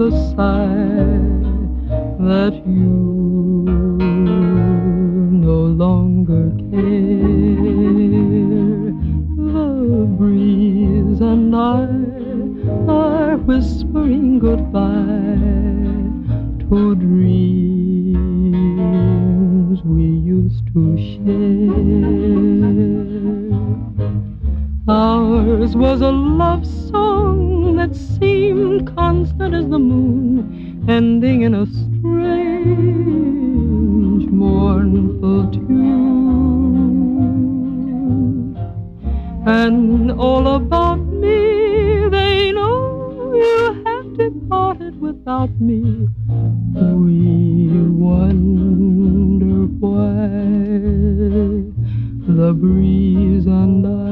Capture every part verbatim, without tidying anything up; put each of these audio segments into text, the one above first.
a sigh that you no longer care. The breeze and I are whispering goodbye to dreams we used to share. Ours was a love song that seemed constant as the moon, ending in a strange, mournful tune. And all about me, they know you have departed without me. We wonder why, the breeze and I.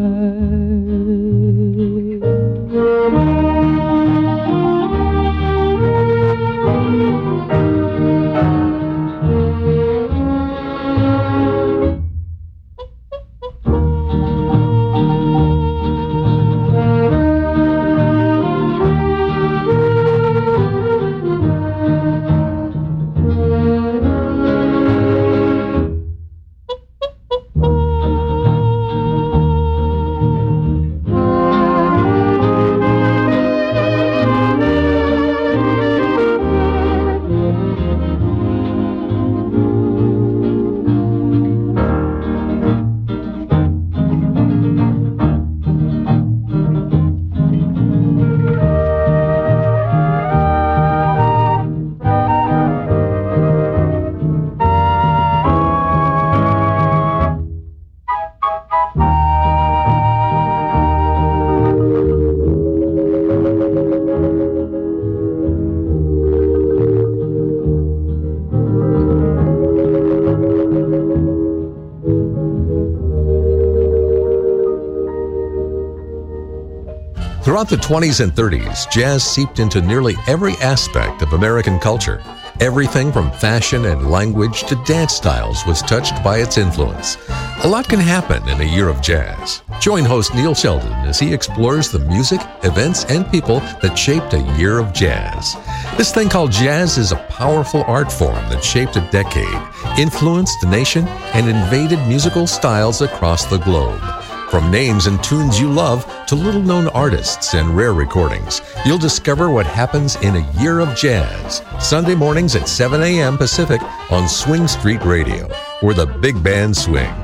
Throughout the twenties and thirties, jazz seeped into nearly every aspect of American culture. Everything from fashion and language to dance styles was touched by its influence. A lot can happen in a year of jazz. Join host Neil Sheldon as he explores the music, events, and people that shaped a year of jazz. This thing called jazz is a powerful art form that shaped a decade, influenced a nation, and invaded musical styles across the globe. From names and tunes you love to little-known artists and rare recordings, you'll discover what happens in a year of jazz. Sunday mornings at seven a.m. Pacific on Swing Street Radio, where the big band swings.